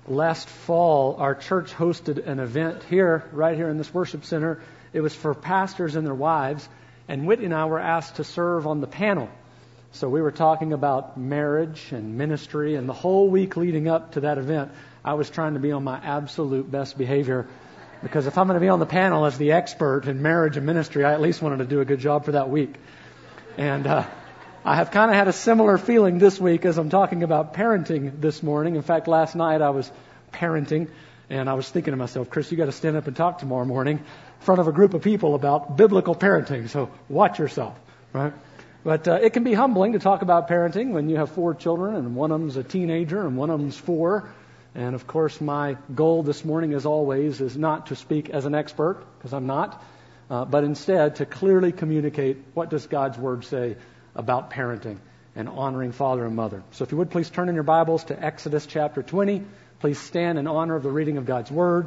Last fall, our church hosted an event right here in this worship center. It was for pastors and their wives, and Whitney and I were asked to serve on the panel. So we were talking about marriage and ministry, and the whole week leading up to that event, I was trying to be on my absolute best behavior, because if I'm going to be on the panel as the expert in marriage and ministry, I at least wanted to do a good job for that week. And I have kind of had a similar feeling this week as I'm talking about parenting this morning. In fact, last night I was parenting, and I was thinking to myself, Chris, you got to stand up and talk tomorrow morning in front of a group of people about biblical parenting, so watch yourself, right? But it can be humbling to talk about parenting when you have 4 children, and one of them's a teenager, and one of them's 4. And of course, my goal this morning, as always, is not to speak as an expert, because I'm not, but instead to clearly communicate what does God's Word say about parenting and honoring father and mother. So if you would please turn in your Bibles to Exodus chapter 20. Please stand in honor of the reading of God's Word.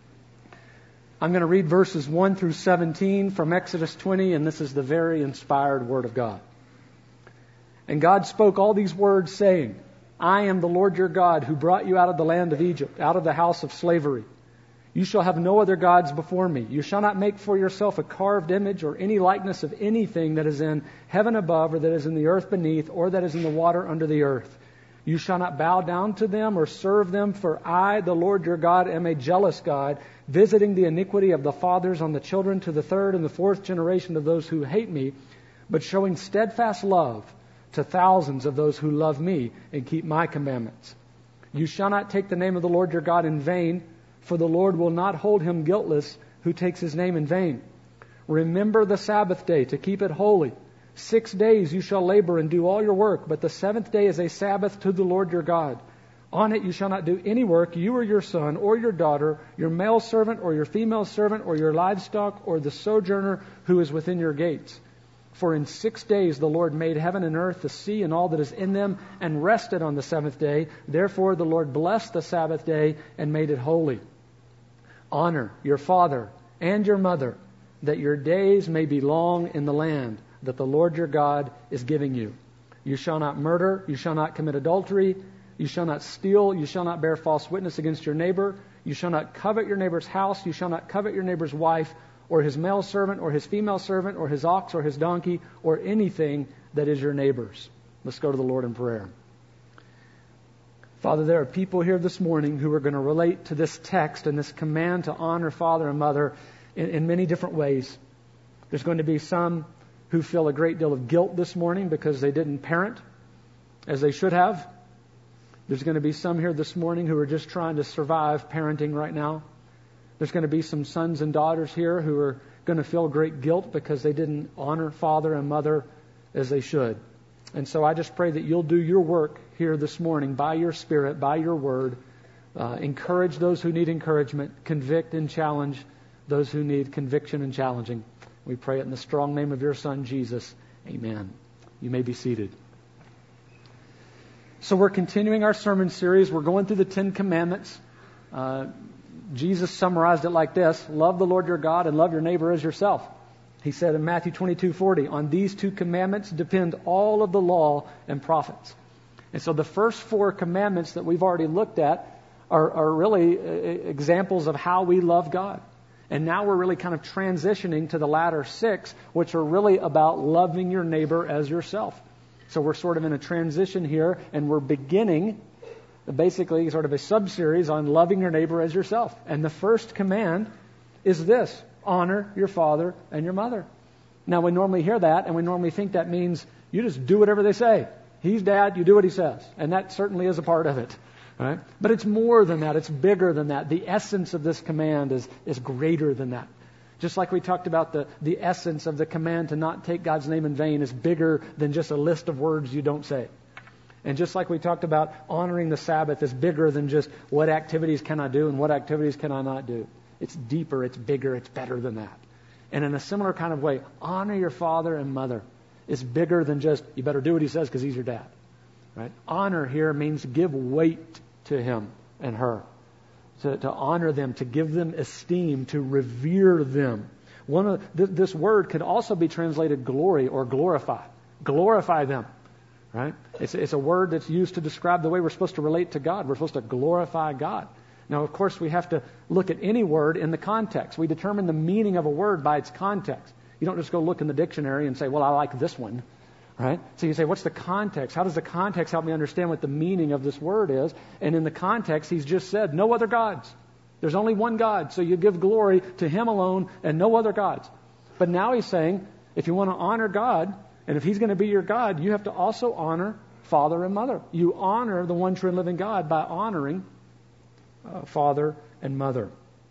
I'm going to read verses 1 through 17 from Exodus 20, and this is the very inspired Word of God. And God spoke all these words, saying, I am the Lord your God, who brought you out of the land of Egypt, out of the house of slavery. You shall have no other gods before me. You shall not make for yourself a carved image or any likeness of anything that is in heaven above, or that is in the earth beneath, or that is in the water under the earth. You shall not bow down to them or serve them, for I, the Lord your God, am a jealous God, visiting the iniquity of the fathers on the children to the 3rd and the 4th generation of those who hate me, but showing steadfast love to thousands of those who love me and keep my commandments. You shall not take the name of the Lord your God in vain, for the Lord will not hold him guiltless who takes his name in vain. Remember the Sabbath day to keep it holy. 6 days you shall labor and do all your work, but the 7th day is a Sabbath to the Lord your God. On it you shall not do any work, you or your son or your daughter, your male servant or your female servant, or your livestock, or the sojourner who is within your gates. For in 6 days the Lord made heaven and earth, the sea and all that is in them, and rested on the 7th day. Therefore the Lord blessed the Sabbath day and made it holy. Honor your father and your mother, that your days may be long in the land that the Lord your God is giving you. You shall not murder, you shall not commit adultery, you shall not steal, you shall not bear false witness against your neighbor, you shall not covet your neighbor's house, you shall not covet your neighbor's wife, or his male servant, or his female servant, or his ox, or his donkey, or anything that is your neighbor's. Let's go to the Lord in prayer. Father, there are people here this morning who are going to relate to this text and this command to honor father and mother in many different ways. There's going to be some who feel a great deal of guilt this morning because they didn't parent as they should have. There's going to be some here this morning who are just trying to survive parenting right now. There's going to be some sons and daughters here who are going to feel great guilt because they didn't honor father and mother as they should. And so I just pray that you'll do your work here this morning by your Spirit, by your Word. Encourage those who need encouragement. Convict and challenge those who need conviction and challenging. We pray it in the strong name of your Son, Jesus. Amen. You may be seated. So we're continuing our sermon series. We're going through the 10 Commandments. Jesus summarized it like this: love the Lord your God and love your neighbor as yourself. He said in Matthew 22:40, on these 2 commandments depend all of the law and prophets. And so the first 4 commandments that we've already looked at are really examples of how we love God. And now we're really kind of transitioning to the latter 6, which are really about loving your neighbor as yourself. So we're sort of in a transition here, and we're beginning basically sort of a sub-series on loving your neighbor as yourself. And the first command is this: honor your father and your mother. Now, we normally hear that, and we normally think that means you just do whatever they say. He's dad, you do what he says. And that certainly is a part of it. Right? But it's more than that. It's bigger than that. The essence of this command is greater than that. Just like we talked about the essence of the command to not take God's name in vain is bigger than just a list of words you don't say. And just like we talked about honoring the Sabbath is bigger than just what activities can I do and what activities can I not do. It's deeper, it's bigger, it's better than that. And in a similar kind of way, honor your father and mother is bigger than just you better do what he says because he's your dad. Right? Honor here means give weight to him and her. To honor them, to give them esteem, to revere them. This word could also be translated glory or glorify. Glorify them. right? It's a word that's used to describe the way we're supposed to relate to God. We're supposed to glorify God. Now, of course, we have to look at any word in the context. We determine the meaning of a word by its context. You don't just go look in the dictionary and say, well, I like this one, right? So you say, what's the context? How does the context help me understand what the meaning of this word is? And in the context, he's just said, no other gods. There's only one God, so you give glory to him alone and no other gods. But now he's saying, if you want to honor God, and if he's going to be your God, you have to also honor father and mother. You honor the one true and living God by honoring father and mother.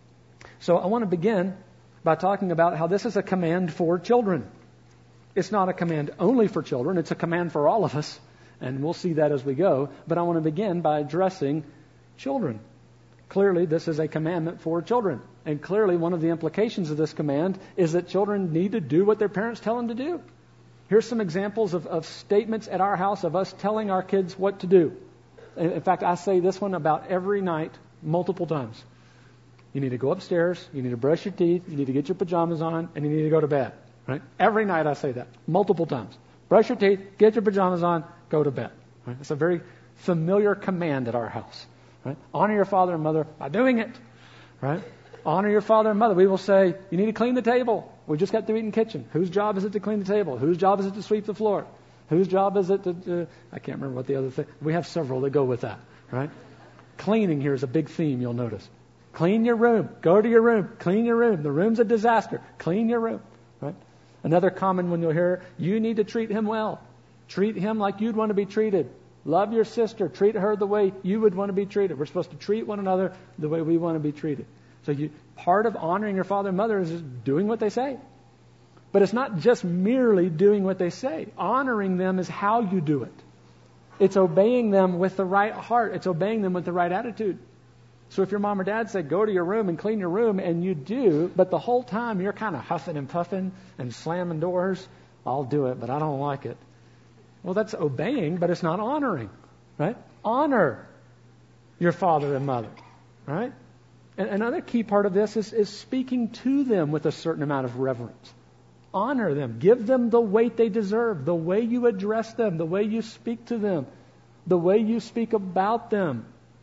So I want to begin by talking about how this is a command for children. It's not a command only for children. It's a command for all of us. And we'll see that as we go. But I want to begin by addressing children. Clearly, this is a commandment for children. And clearly, one of the implications of this command is that children need to do what their parents tell them to do. Here's some examples of statements at our house of us telling our kids what to do. In fact, I say this one about every night, multiple times. You need to go upstairs, you need to brush your teeth, you need to get your pajamas on, and you need to go to bed. Right? Every night I say that, multiple times. Brush your teeth, get your pajamas on, go to bed. Right? It's a very familiar command at our house. Right? Honor your father and mother by doing it. Right? Honor your father and mother. We will say, you need to clean the table. We just got through eating kitchen. Whose job is it to clean the table? Whose job is it to sweep the floor? Whose job is it to... I can't remember what the other thing... We have several that go with that. Right? Cleaning here is a big theme, you'll notice. Clean your room. Go to your room. Clean your room. The room's a disaster. Clean your room. Right? Another common one you'll hear, you need to treat him well. Treat him like you'd want to be treated. Love your sister. Treat her the way you would want to be treated. We're supposed to treat one another the way we want to be treated. So part of honoring your father and mother is just doing what they say. But it's not just merely doing what they say. Honoring them is how you do it. It's obeying them with the right heart. It's obeying them with the right attitude. So if your mom or dad said, go to your room and clean your room, and you do, but the whole time you're kind of huffing and puffing and slamming doors, I'll do it, but I don't like it. Well, that's obeying, but it's not honoring, right? Honor your father and mother, right? And another key part of this is speaking to them with a certain amount of reverence. Honor them. Give them the weight they deserve, the way you address them, the way you speak to them, the way you speak about them.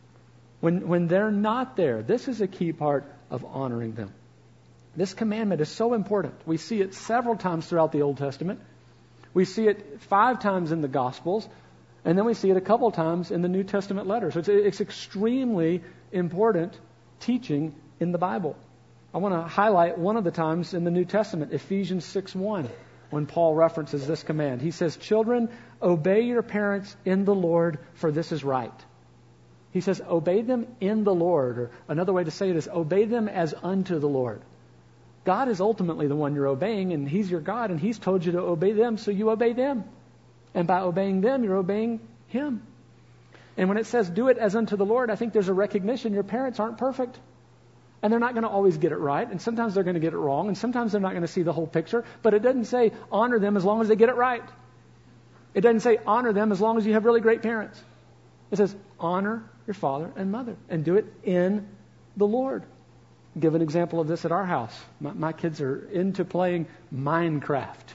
When they're not there, this is a key part of honoring them. This commandment is so important. We see it several times throughout the Old Testament. We see it 5 times in the Gospels, and then we see it a couple times in the New Testament letters. So it's extremely important teaching in the Bible. I want to highlight one of the times in the New Testament, Ephesians 6:1, when Paul references this command. He says, children, obey your parents in the Lord, for this is right. He says, obey them in the Lord. Or another way to say it is, obey them as unto the Lord. God is ultimately the one you're obeying, and He's your God, and He's told you to obey them, so you obey them. And by obeying them, you're obeying Him. And when it says, do it as unto the Lord, I think there's a recognition your parents aren't perfect. And they're not going to always get it right, and sometimes they're going to get it wrong, and sometimes they're not going to see the whole picture. But it doesn't say, honor them as long as they get it right. It doesn't say, honor them as long as you have really great parents. It says, honor your father and mother, and do it in the Lord. I'll give an example of this at our house. My kids are into playing Minecraft.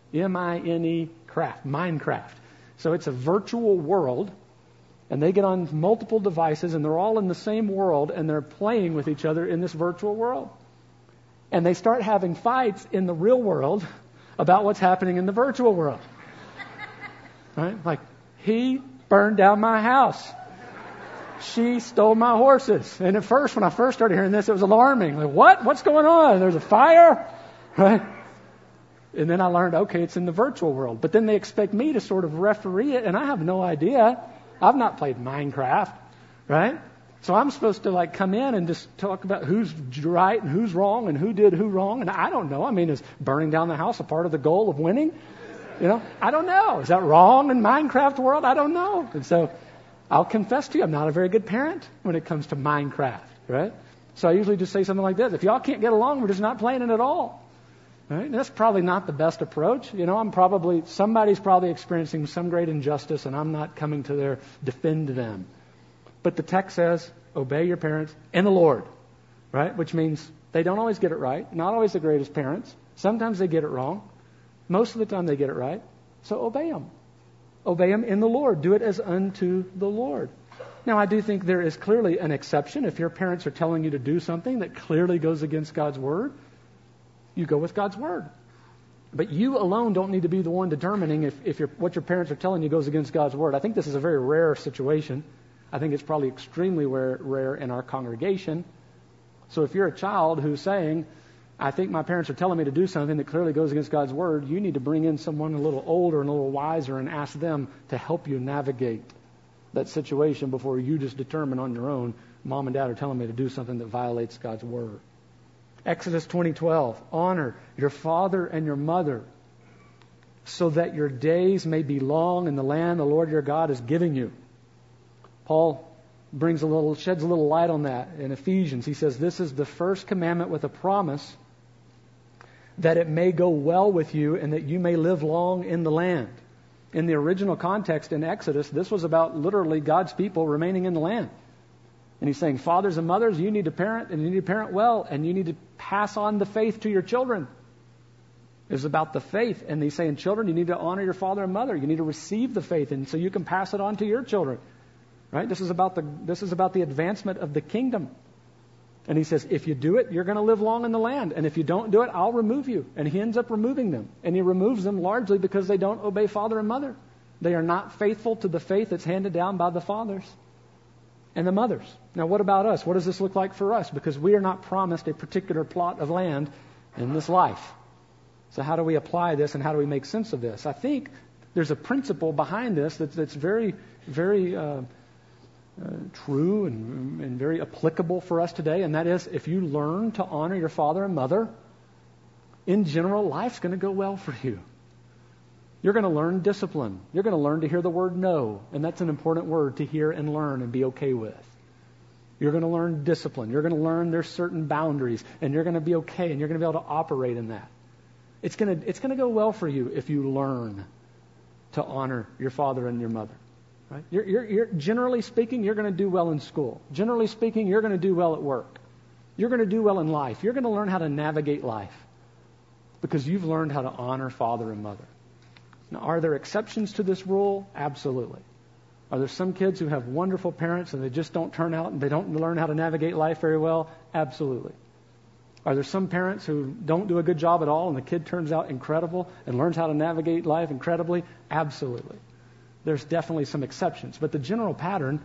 M-I-N-E craft. Minecraft. So it's a virtual world, and they get on multiple devices, and they're all in the same world, and they're playing with each other in this virtual world. And they start having fights in the real world about what's happening in the virtual world. Right? Like, he burned down my house. She stole my horses. And at first, when I first started hearing this, it was alarming. Like, what? What's going on? There's a fire? Right? And then I learned, okay, it's in the virtual world. But then they expect me to sort of referee it, and I have no idea. I've not played Minecraft, right? So I'm supposed to come in and just talk about who's right and who's wrong and who did who wrong. And I don't know. I mean, is burning down the house a part of the goal of winning? I don't know. Is that wrong in Minecraft world? I don't know. And so I'll confess to you, I'm not a very good parent when it comes to Minecraft, right? So I usually just say something like this. If y'all can't get along, we're just not playing it at all. Right? And that's probably not the best approach. Somebody's probably experiencing some great injustice, and I'm not coming to defend them. But the text says, obey your parents in the Lord, right? Which means they don't always get it right. Not always the greatest parents. Sometimes they get it wrong. Most of the time they get it right. So obey them. obey them in the Lord. Do it as unto the Lord. Now, I do think there is clearly an exception. If your parents are telling you to do something that clearly goes against God's Word, you go with God's Word. But you alone don't need to be the one determining if what your parents are telling you goes against God's Word. I think this is a very rare situation. I think it's probably extremely rare in our congregation. So if you're a child who's saying, I think my parents are telling me to do something that clearly goes against God's Word, you need to bring in someone a little older and a little wiser and ask them to help you navigate that situation before you just determine on your own, Mom and Dad are telling me to do something that violates God's Word. Exodus 20:12, honor your father and your mother so that your days may be long in the land the Lord your God is giving you. Paul sheds a little light on that in Ephesians. He says, this is the first commandment with a promise that it may go well with you and that you may live long in the land. In the original context in Exodus, this was about literally God's people remaining in the land. And he's saying, fathers and mothers, you need to parent, and you need to parent well, and you need to pass on the faith to your children. It's about the faith. And he's saying, children, you need to honor your father and mother. You need to receive the faith, and so you can pass it on to your children. Right? This is about the advancement of the kingdom. And he says, if you do it, you're going to live long in the land. And if you don't do it, I'll remove you. And he ends up removing them. And he removes them largely because they don't obey father and mother. They are not faithful to the faith that's handed down by the fathers and the mothers. Now, what about us? What does this look like for us? Because we are not promised a particular plot of land in this life. So how do we apply this and how do we make sense of this? I think there's a principle behind this that's very, very true and very applicable for us today, and that is if you learn to honor your father and mother, in general, life's going to go well for you. You're going to learn discipline. You're going to learn to hear the word no, and that's an important word to hear and learn and be okay with. You're going to learn discipline. You're going to learn there's certain boundaries, and you're going to be okay, and you're going to be able to operate in that. It's going to go well for you if you learn to honor your father and your mother. Right? You're generally speaking, you're going to do well in school. Generally speaking, you're going to do well at work. You're going to do well in life. You're going to learn how to navigate life because you've learned how to honor father and mother. Now, are there exceptions to this rule? Absolutely. Are there some kids who have wonderful parents and they just don't turn out and they don't learn how to navigate life very well? Absolutely. Are there some parents who don't do a good job at all and the kid turns out incredible and learns how to navigate life incredibly? Absolutely. There's definitely some exceptions. But the general pattern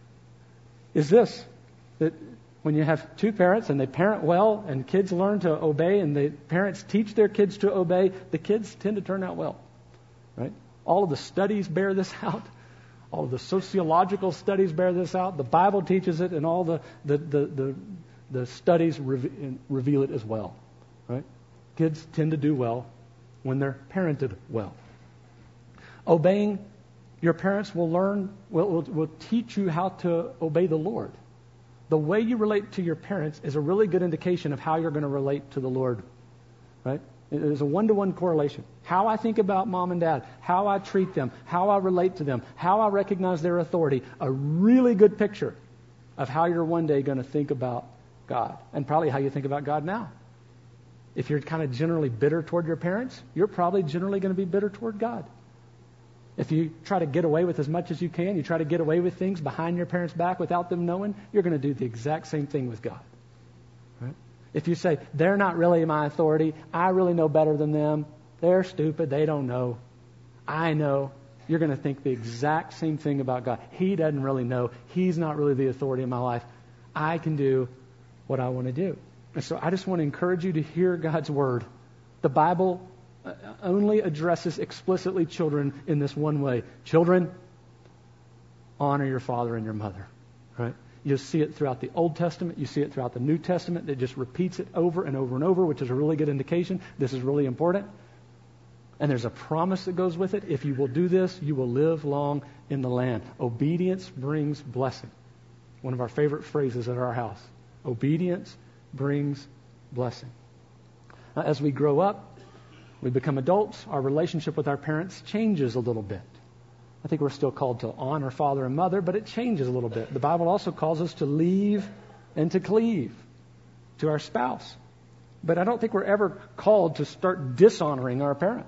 is this, that when you have two parents and they parent well and kids learn to obey and the parents teach their kids to obey, the kids tend to turn out well. Right? All of the studies bear this out. All of the sociological studies bear this out. The Bible teaches it, and all the studies reveal it as well. Right? Kids tend to do well when they're parented well. Obeying your parents will teach you how to obey the Lord. The way you relate to your parents is a really good indication of how you're going to relate to the Lord. Right? It is a one-to-one correlation. How I think about mom and dad, how I treat them, how I relate to them, how I recognize their authority, a really good picture of how you're one day going to think about God, and probably how you think about God now. If you're kind of generally bitter toward your parents, you're probably generally going to be bitter toward God. If you try to get away with as much as you can, you try to get away with things behind your parents' back without them knowing, you're going to do the exact same thing with God. Right? If you say, they're not really my authority, I really know better than them, they're stupid, they don't know, I know, you're going to think the exact same thing about God. He doesn't really know. He's not really the authority in my life. I can do what I want to do. And so I just want to encourage you to hear God's word. The Bible only addresses explicitly children in this one way. Children, honor your father and your mother. Right? You'll see it throughout the Old Testament. You see it throughout the New Testament. It just repeats it over and over and over, which is a really good indication. This is really important. And there's a promise that goes with it. If you will do this, you will live long in the land. Obedience brings blessing. One of our favorite phrases at our house. Obedience brings blessing. Now, as we grow up, we become adults, our relationship with our parents changes a little bit. I think we're still called to honor father and mother, but it changes a little bit. The Bible also calls us to leave and to cleave to our spouse. But I don't think we're ever called to start dishonoring our parents.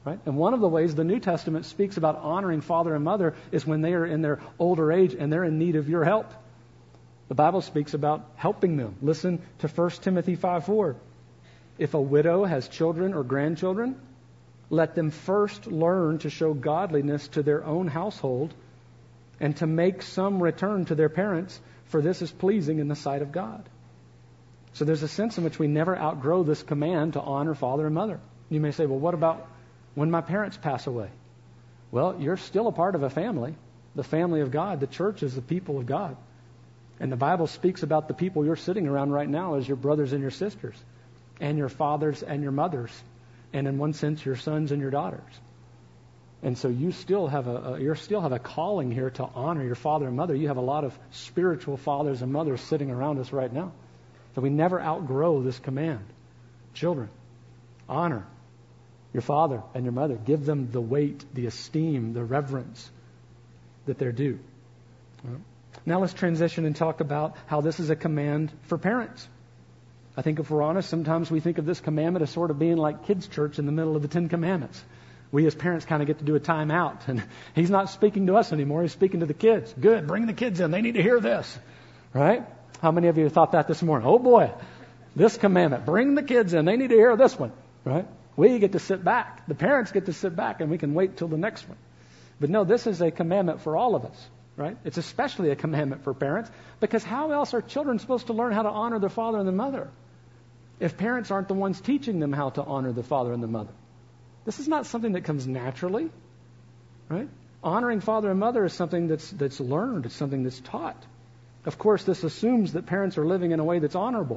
Right? And one of the ways the New Testament speaks about honoring father and mother is when they are in their older age and they're in need of your help. The Bible speaks about helping them. Listen to 1 Timothy 5:4. If a widow has children or grandchildren, let them first learn to show godliness to their own household and to make some return to their parents, for this is pleasing in the sight of God. So there's a sense in which we never outgrow this command to honor father and mother. You may say, well, what about when my parents pass away? Well, you're still a part of a family, the family of God. The church is the people of God. And the Bible speaks about the people you're sitting around right now as your brothers and your sisters, and your fathers and your mothers, and in one sense, your sons and your daughters. And so you still have a calling here to honor your father and mother. You have a lot of spiritual fathers and mothers sitting around us right now. So we never outgrow this command. Children, honor your father and your mother. Give them the weight, the esteem, the reverence that they're due. Now let's transition and talk about how this is a command for parents. I think if we're honest, sometimes we think of this commandment as sort of being like kids' church in the middle of the Ten Commandments. We as parents kind of get to do a time out. And he's not speaking to us anymore. He's speaking to the kids. Good, bring the kids in. They need to hear this. Right? How many of you thought that this morning? Oh boy, this commandment, bring the kids in. They need to hear this one. Right? We get to sit back. The parents get to sit back and we can wait till the next one. But no, this is a commandment for all of us. Right? It's especially a commandment for parents, because how else are children supposed to learn how to honor their father and their mother if parents aren't the ones teaching them how to honor the father and the mother? This is not something that comes naturally. Right? Honoring father and mother is something that's learned. It's something that's taught. Of course, this assumes that parents are living in a way that's honorable,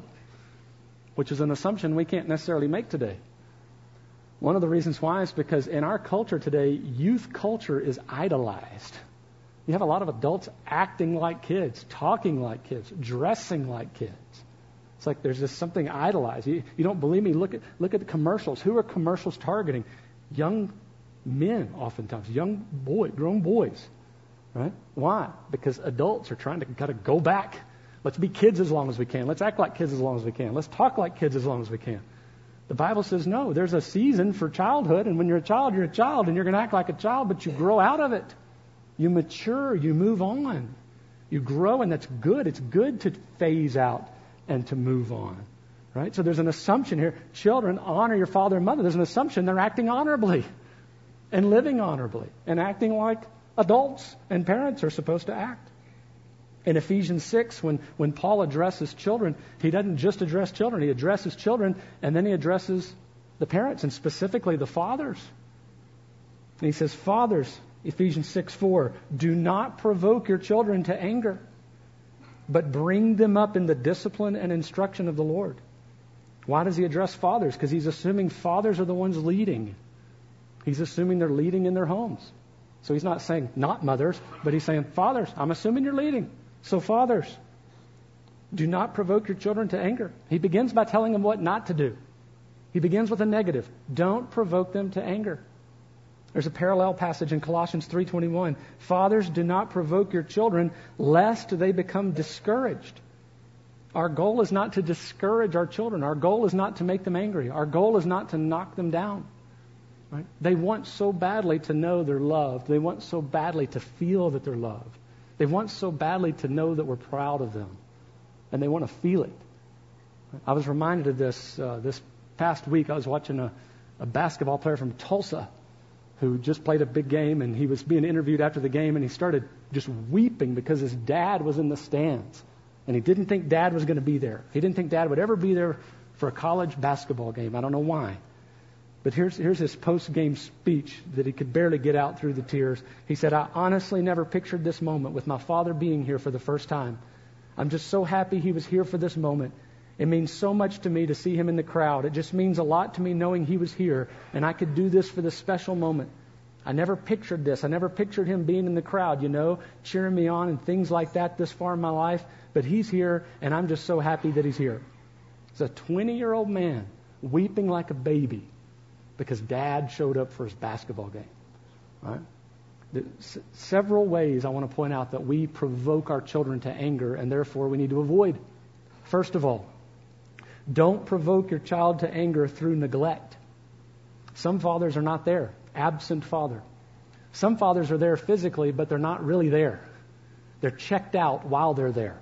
which is an assumption we can't necessarily make today. One of the reasons why is because in our culture today, youth culture is idolized. You have a lot of adults acting like kids, talking like kids, dressing like kids. It's like there's just something idolized. You don't believe me? Look at the commercials. Who are commercials targeting? Young men, oftentimes, grown boys. Right? Why? Because adults are trying to kind of go back. Let's be kids as long as we can. Let's act like kids as long as we can. Let's talk like kids as long as we can. The Bible says no. There's a season for childhood, and when you're a child, and you're going to act like a child, but you grow out of it. You mature, you move on. You grow, and that's good. It's good to phase out and to move on. Right? So there's an assumption here. Children, honor your father and mother. There's an assumption they're acting honorably and living honorably and acting like adults and parents are supposed to act. In Ephesians 6, when Paul addresses children, he doesn't just address children. He addresses children, and then he addresses the parents, and specifically the fathers. And he says, fathers, Ephesians 6:4, do not provoke your children to anger, but bring them up in the discipline and instruction of the Lord. Why does he address fathers? Because he's assuming fathers are the ones leading. He's assuming they're leading in their homes. So he's not saying not mothers, but he's saying fathers, I'm assuming you're leading. So fathers, do not provoke your children to anger. He begins by telling them what not to do. He begins with a negative. Don't provoke them to anger. There's a parallel passage in Colossians 3:21. Fathers, do not provoke your children lest they become discouraged. Our goal is not to discourage our children. Our goal is not to make them angry. Our goal is not to knock them down. Right? They want so badly to know they're loved. They want so badly to feel that they're loved. They want so badly to know that we're proud of them. And they want to feel it. I was reminded of this past week. I was watching a basketball player from Tulsa who just played a big game, and he was being interviewed after the game, and he started just weeping because his dad was in the stands. And he didn't think Dad was going to be there. He didn't think Dad would ever be there for a college basketball game. I don't know why. But here's his post-game speech that he could barely get out through the tears. He said, I honestly never pictured this moment with my father being here for the first time. I'm just so happy he was here for this moment. It means so much to me to see him in the crowd. It just means a lot to me knowing he was here and I could do this for this special moment. I never pictured this. I never pictured him being in the crowd, cheering me on and things like that this far in my life. But he's here, and I'm just so happy that he's here. It's a 20-year-old man weeping like a baby because Dad showed up for his basketball game. Right? There's several ways I want to point out that we provoke our children to anger, and therefore we need to avoid. First of all, don't provoke your child to anger through neglect. Some fathers are not there, absent father. Some fathers are there physically, but they're not really there. They're checked out while they're there.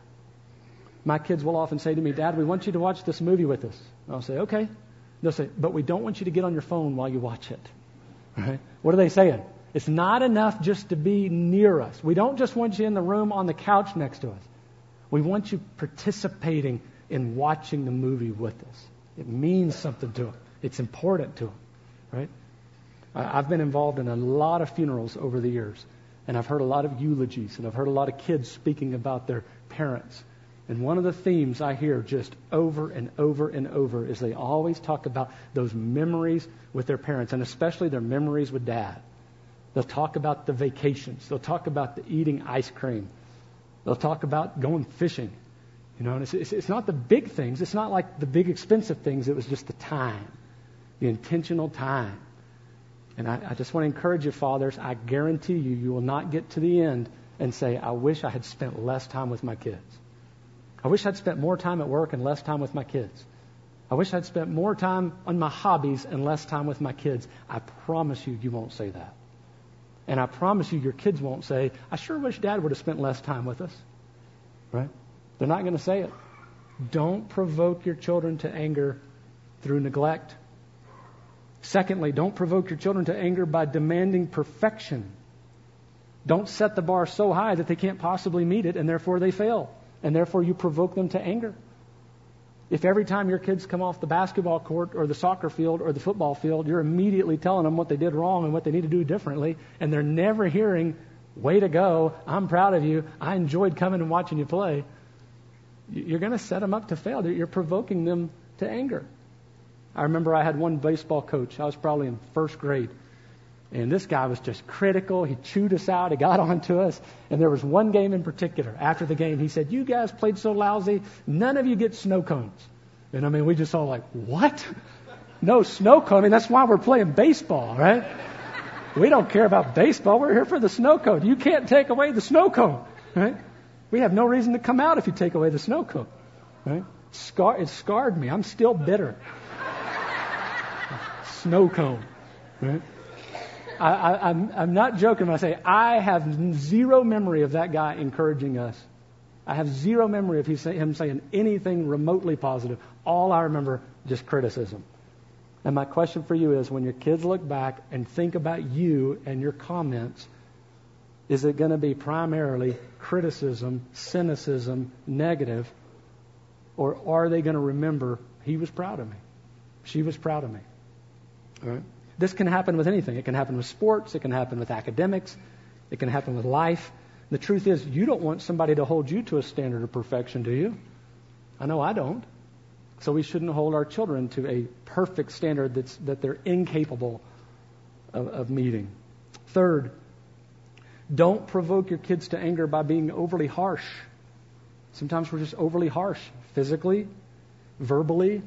My kids will often say to me, Dad, we want you to watch this movie with us. I'll say, okay. They'll say, but we don't want you to get on your phone while you watch it. Right? What are they saying? It's not enough just to be near us. We don't just want you in the room on the couch next to us. We want you participating in watching the movie with us. It means something to them. It's important to them. Right? I've been involved in a lot of funerals over the years, and I've heard a lot of eulogies, and I've heard a lot of kids speaking about their parents. And one of the themes I hear just over and over and over is they always talk about those memories with their parents, and especially their memories with Dad. They'll talk about the vacations. They'll talk about the eating ice cream. They'll talk about going fishing. You know, and it's not the big things. It's not like the big expensive things. It was just the time, the intentional time. And I just want to encourage you, fathers, I guarantee you, you will not get to the end and say, I wish I had spent less time with my kids. I wish I'd spent more time at work and less time with my kids. I wish I'd spent more time on my hobbies and less time with my kids. I promise you, you won't say that. And I promise you, your kids won't say, I sure wish Dad would have spent less time with us. Right? They're not going to say it. Don't provoke your children to anger through neglect. Secondly, don't provoke your children to anger by demanding perfection. Don't set the bar so high that they can't possibly meet it, and therefore they fail. And therefore you provoke them to anger. If every time your kids come off the basketball court or the soccer field or the football field, you're immediately telling them what they did wrong and what they need to do differently, and they're never hearing, way to go, I'm proud of you, I enjoyed coming and watching you play, you're going to set them up to fail. You're provoking them to anger. I remember I had one baseball coach. I was probably in first grade. And this guy was just critical. He chewed us out. He got on to us. And there was one game in particular. After the game, he said, you guys played so lousy, none of you get snow cones. And I mean, we just all like, what? No snow cone? I mean, that's why we're playing baseball, right? We don't care about baseball. We're here for the snow cone. You can't take away the snow cone, right? We have no reason to come out if you take away the snow cone, right? It scarred me. I'm still bitter. Snow cone, right? I'm not joking when I say I have zero memory of that guy encouraging us. I have zero memory of him saying anything remotely positive. All I remember, just criticism. And my question for you is, when your kids look back and think about you and your comments, is it going to be primarily criticism, cynicism, negative, or are they going to remember, he was proud of me, she was proud of me? All right? This can happen with anything. It can happen with sports. It can happen with academics. It can happen with life. The truth is, you don't want somebody to hold you to a standard of perfection, do you? I know I don't. So we shouldn't hold our children to a perfect standard that they're incapable of meeting. Third, don't provoke your kids to anger by being overly harsh. Sometimes we're just overly harsh, physically, verbally.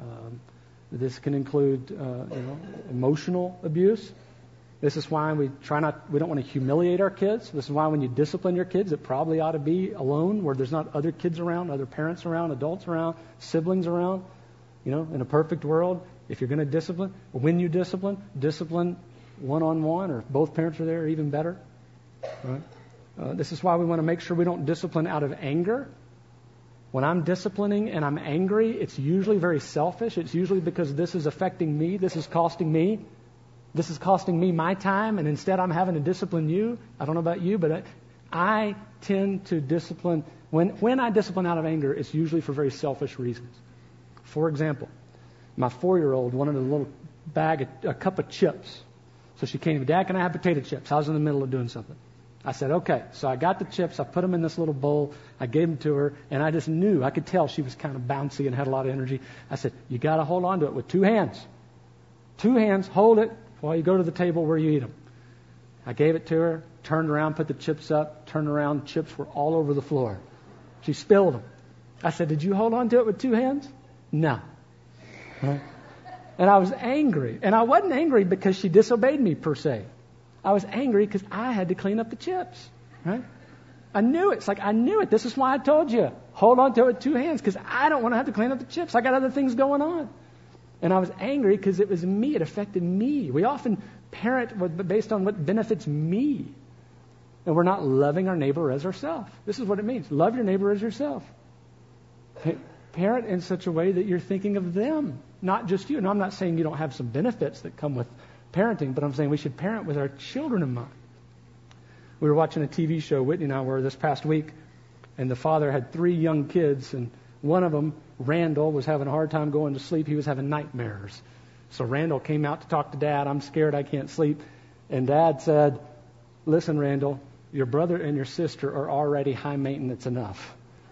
This can include, emotional abuse. This is why we don't want to humiliate our kids. This is why when you discipline your kids, it probably ought to be alone, where there's not other kids around, other parents around, adults around, siblings around. In a perfect world, if you're going to discipline, or when you discipline one-on-one, or if both parents are there, even better. Right? This is why we want to make sure we don't discipline out of anger. When I'm disciplining and I'm angry, it's usually very selfish. It's usually because this is affecting me. This is costing me. This is costing me my time, and instead I'm having to discipline you. I don't know about you, but I tend to discipline. When I discipline out of anger, it's usually for very selfish reasons. For example, my 4-year-old wanted a cup of chips. So she came, Dad, can I have potato chips? I was in the middle of doing something. I said, okay. So I got the chips. I put them in this little bowl. I gave them to her, and I just knew. I could tell she was kind of bouncy and had a lot of energy. I said, you got to hold on to it with 2 hands. 2 hands, hold it while you go to the table where you eat them. I gave it to her, turned around, put the chips up, turned around, chips were all over the floor. She spilled them. I said, did you hold on to it with 2 hands? No. Right? And I was angry. And I wasn't angry because she disobeyed me, per se. I was angry because I had to clean up the chips. Right? I knew it. It's like I knew it. This is why I told you. Hold on to it with 2 hands, because I don't want to have to clean up the chips. I got other things going on. And I was angry because it was me. It affected me. We often parent based on what benefits me. And we're not loving our neighbor as ourselves. This is what it means. Love your neighbor as yourself. Parent in such a way that you're thinking of them, not just you. And I'm not saying you don't have some benefits that come with parenting, but I'm saying we should parent with our children in mind. We were watching a TV show, Whitney and I were, this past week, and the father had 3 young kids, and one of them, Randall, was having a hard time going to sleep. He was having nightmares. So Randall came out to talk to Dad. I'm scared, I can't sleep. And Dad said, listen, Randall, your brother and your sister are already high maintenance enough.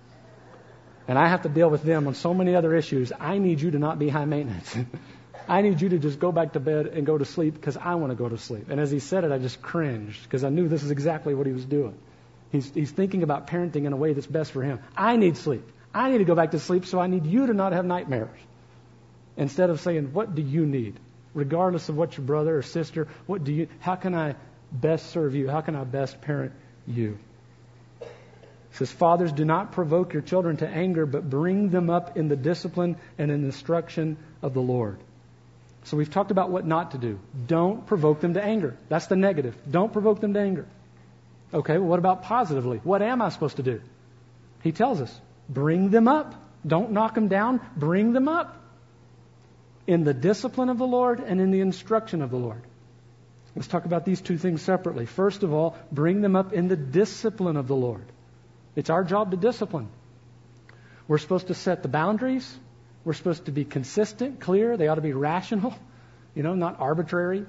And I have to deal with them on so many other issues. I need you to not be high maintenance. I need you to just go back to bed and go to sleep because I want to go to sleep. And as he said it, I just cringed because I knew this is exactly what he was doing. He's thinking about parenting in a way that's best for him. I need sleep. I need to go back to sleep, so I need you to not have nightmares. Instead of saying, what do you need? Regardless of what your brother or sister, how can I best serve you? How can I best parent you? It says, fathers, do not provoke your children to anger, but bring them up in the discipline and in the instruction of the Lord. So we've talked about what not to do. Don't provoke them to anger. That's the negative. Don't provoke them to anger. Okay, well, what about positively? What am I supposed to do? He tells us, bring them up. Don't knock them down. Bring them up in the discipline of the Lord and in the instruction of the Lord. Let's talk about these two things separately. First of all, bring them up in the discipline of the Lord. It's our job to discipline. We're supposed to set the boundaries. We're supposed to be consistent, clear. They ought to be rational, not arbitrary.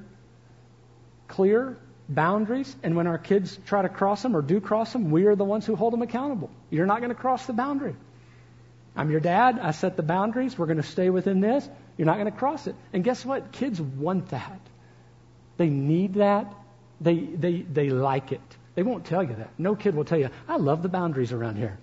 Clear boundaries. And when our kids try to cross them or do cross them, we are the ones who hold them accountable. You're not going to cross the boundary. I'm your dad. I set the boundaries. We're going to stay within this. You're not going to cross it. And guess what? Kids want that. They need that. They like it. They won't tell you that. No kid will tell you, I love the boundaries around here.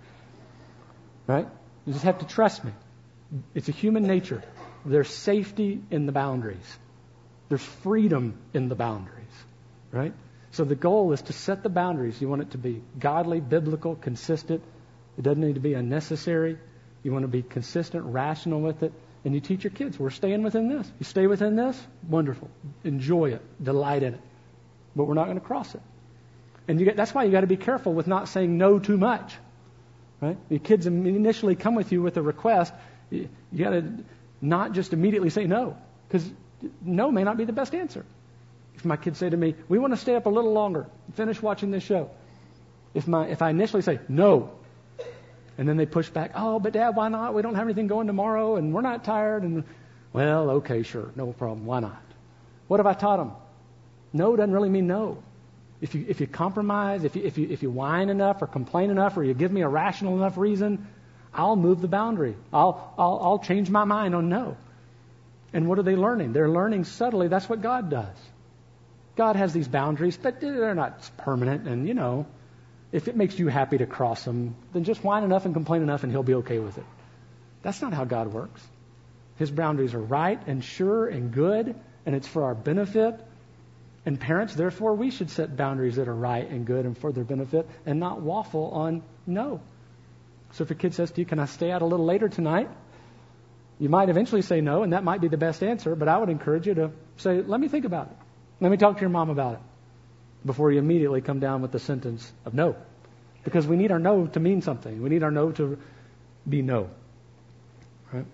Right? You just have to trust me. It's a human nature. There's safety in the boundaries. There's freedom in the boundaries. Right? So the goal is to set the boundaries. You want it to be godly, biblical, consistent. It doesn't need to be unnecessary. You want to be consistent, rational with it. And you teach your kids, we're staying within this. You stay within this, wonderful. Enjoy it. Delight in it. But we're not going to cross it. And that's why you got to be careful with not saying no too much. Right? Your kids initially come with you with a request. You got to not just immediately say no, because no may not be the best answer. If my kids say to me, we want to stay up a little longer, finish watching this show. If I initially say no, and then they push back, oh, but Dad, why not? We don't have anything going tomorrow, and we're not tired. And well, okay, sure, no problem. Why not? What have I taught them? No doesn't really mean no. If you compromise, if you whine enough or complain enough, or you give me a rational enough reason, I'll move the boundary. I'll change my mind on no. And what are they learning? They're learning subtly. That's what God does. God has these boundaries, but they're not permanent. And if it makes you happy to cross them, then just whine enough and complain enough, and He'll be okay with it. That's not how God works. His boundaries are right and sure and good, and it's for our benefit. And parents, therefore, we should set boundaries that are right and good and for their benefit, and not waffle on no. So if a kid says to you, can I stay out a little later tonight? You might eventually say no, and that might be the best answer, but I would encourage you to say, let me think about it. Let me talk to your mom about it before you immediately come down with the sentence of no. Because we need our no to mean something. We need our no to be no. Right?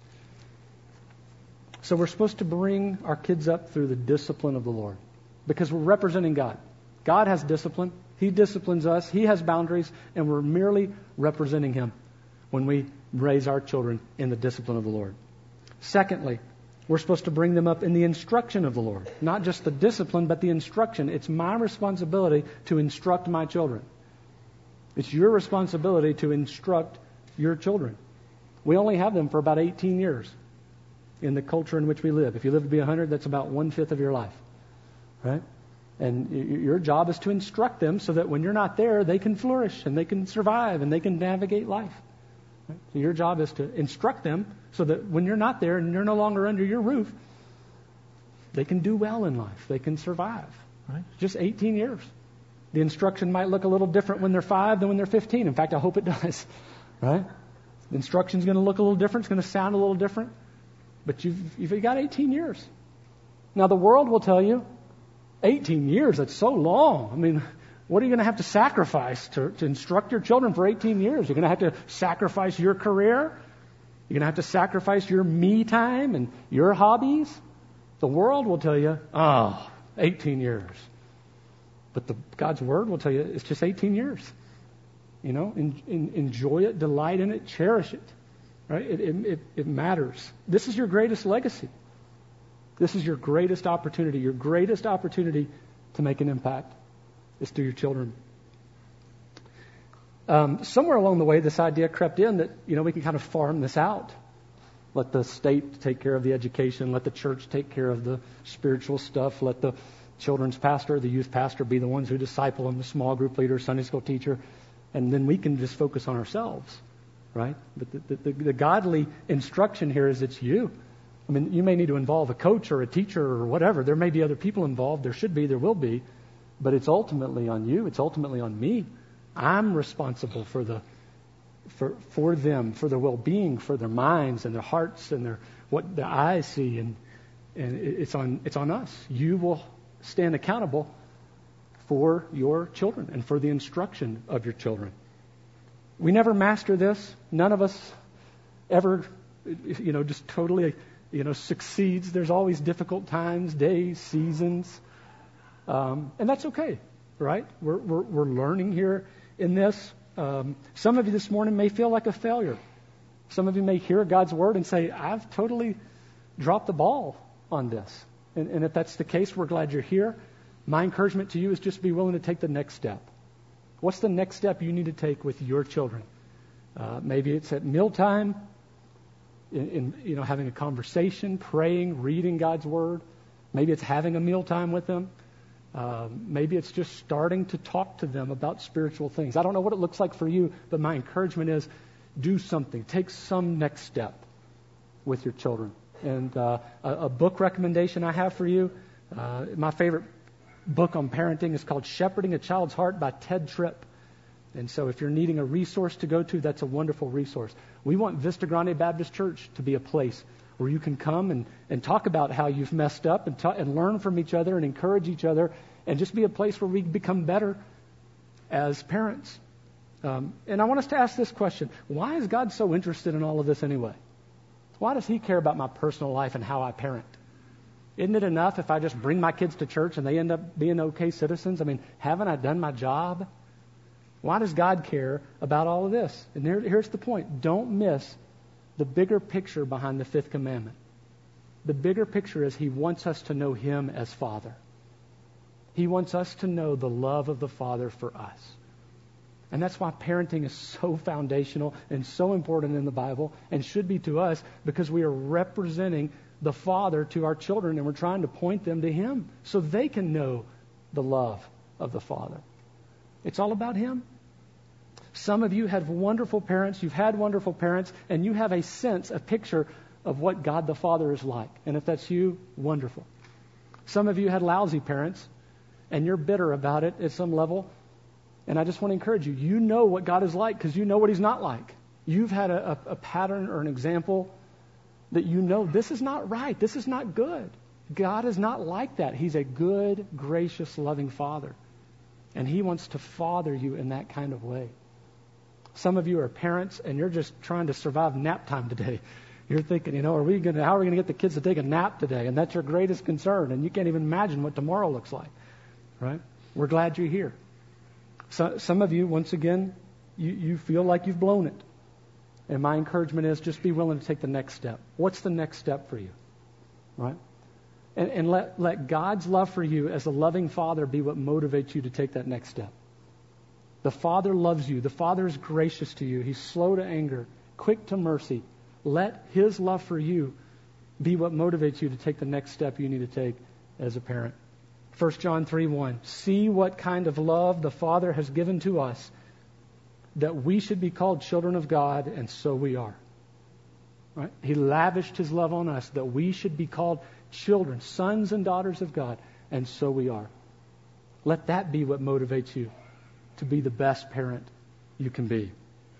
So we're supposed to bring our kids up through the discipline of the Lord. Because we're representing God. God has discipline. He disciplines us. He has boundaries. And we're merely representing Him when we raise our children in the discipline of the Lord. Secondly, we're supposed to bring them up in the instruction of the Lord. Not just the discipline, but the instruction. It's my responsibility to instruct my children. It's your responsibility to instruct your children. We only have them for about 18 years in the culture in which we live. If you live to be 100, that's about 1/5 of your life. Right? And your job is to instruct them so that when you're not there, they can flourish and they can survive and they can navigate life. Right? So your job is to instruct them so that when you're not there and you're no longer under your roof, they can do well in life. They can survive. Right? Just 18 years. The instruction might look a little different when they're 5 than when they're 15. In fact, I hope it does. Right? The instruction's going to look a little different. It's going to sound a little different. But you've got 18 years. Now, the world will tell you, 18 years, that's so long. I mean, what are you going to have to sacrifice to instruct your children for 18 years? You're going to have to sacrifice your career. You're going to have to sacrifice your me time and your hobbies. The world will tell you, 18 years. But God's Word will tell you it's just 18 years. You know, enjoy it, delight in it, cherish it. Right? It matters. This is your greatest legacy. This is your greatest opportunity. Your greatest opportunity to make an impact is through your children. Somewhere along the way, this idea crept in that, we can kind of farm this out. Let the state take care of the education. Let the church take care of the spiritual stuff. Let the children's pastor, the youth pastor, be the ones who disciple them, the small group leader, Sunday school teacher. And then we can just focus on ourselves, right? But the godly instruction here is it's you. I mean, you may need to involve a coach or a teacher or whatever. There may be other people involved. There should be. There will be. But it's ultimately on you. It's ultimately on me. I'm responsible for them, for their well-being, for their minds and their hearts and what their eyes see, and it's on us. You will stand accountable for your children and for the instruction of your children. We never master this. None of us ever, just totally, succeeds. There's always difficult times, days, seasons, and that's okay, right? We're learning here in this. Some of you this morning may feel like a failure. Some of you may hear God's Word and say, I've totally dropped the ball on this. And if that's the case, we're glad you're here. My encouragement to you is just be willing to take the next step. What's the next step you need to take with your children? Maybe it's at mealtime, in having a conversation, praying, reading God's Word. Maybe it's having a mealtime with them. Maybe it's just starting to talk to them about spiritual things. I don't know what it looks like for you, but my encouragement is do something. Take some next step with your children. And a book recommendation I have for you, my favorite book on parenting is called Shepherding a Child's Heart by Ted Tripp. And so if you're needing a resource to go to, that's a wonderful resource. We want Vista Grande Baptist Church to be a place where you can come and talk about how you've messed up and learn from each other and encourage each other and just be a place where we become better as parents. And I want us to ask this question. Why is God so interested in all of this anyway? Why does He care about my personal life and how I parent? Isn't it enough if I just bring my kids to church and they end up being okay citizens? I mean, haven't I done my job? Why does God care about all of this? And here's the point. Don't miss the bigger picture behind the fifth commandment. The bigger picture is He wants us to know Him as Father. He wants us to know the love of the Father for us. And that's why parenting is so foundational and so important in the Bible and should be to us, because we are representing the Father to our children and we're trying to point them to Him so they can know the love of the Father. It's all about Him. Some of you have wonderful parents, you've had wonderful parents, and you have a sense, a picture of what God the Father is like. And if that's you, wonderful. Some of you had lousy parents, and you're bitter about it at some level. And I just want to encourage you. You know what God is like because you know what He's not like. You've had a pattern or an example that you know this is not right. This is not good. God is not like that. He's a good, gracious, loving Father. And He wants to father you in that kind of way. Some of you are parents and you're just trying to survive nap time today. You're thinking, how are we going to get the kids to take a nap today? And that's your greatest concern. And you can't even imagine what tomorrow looks like. Right? We're glad you're here. So, some of you, once again, you feel like you've blown it. And my encouragement is just be willing to take the next step. What's the next step for you? Right? And let God's love for you as a loving Father be what motivates you to take that next step. The Father loves you. The Father is gracious to you. He's slow to anger, quick to mercy. Let His love for you be what motivates you to take the next step you need to take as a parent. 1 John 3:1. See what kind of love the Father has given to us, that we should be called children of God, and so we are. Right? He lavished His love on us that we should be called children, sons and daughters of God, and so we are. Let that be what motivates you to be the best parent you can be.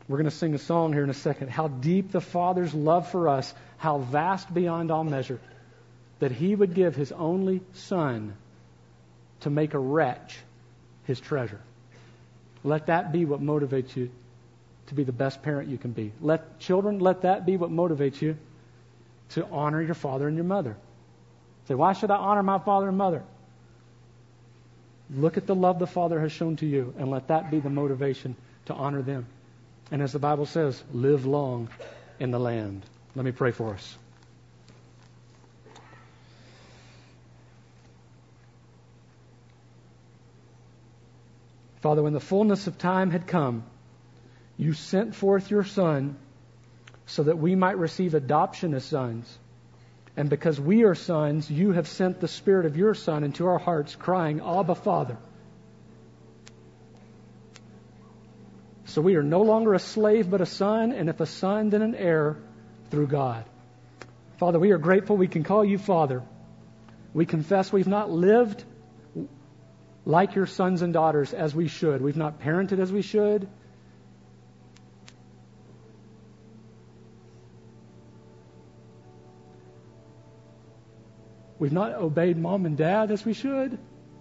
We're going to sing a song here in a second. How deep the Father's love for us, how vast beyond all measure, that He would give His only Son to make a wretch His treasure. Let that be what motivates you to be the best parent you can be. Let that be what motivates you to honor your father and your mother. Say, why should I honor my father and mother? Look at the love the Father has shown to you, and let that be the motivation to honor them. And as the Bible says, live long in the land. Let me pray for us. Father, when the fullness of time had come, you sent forth your Son so that we might receive adoption as sons. And because we are sons, you have sent the Spirit of your Son into our hearts, crying, Abba, Father. So we are no longer a slave, but a son, and if a son, then an heir through God. Father, we are grateful we can call you Father. We confess we've not lived like your sons and daughters as we should. We've not parented as we should. We've not obeyed mom and dad as we should.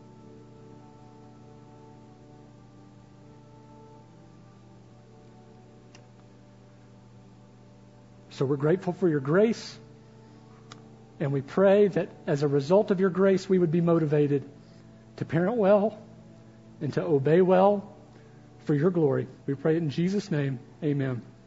So we're grateful for your grace, and we pray that as a result of your grace, we would be motivated to parent well and to obey well for your glory. We pray it in Jesus' name. Amen.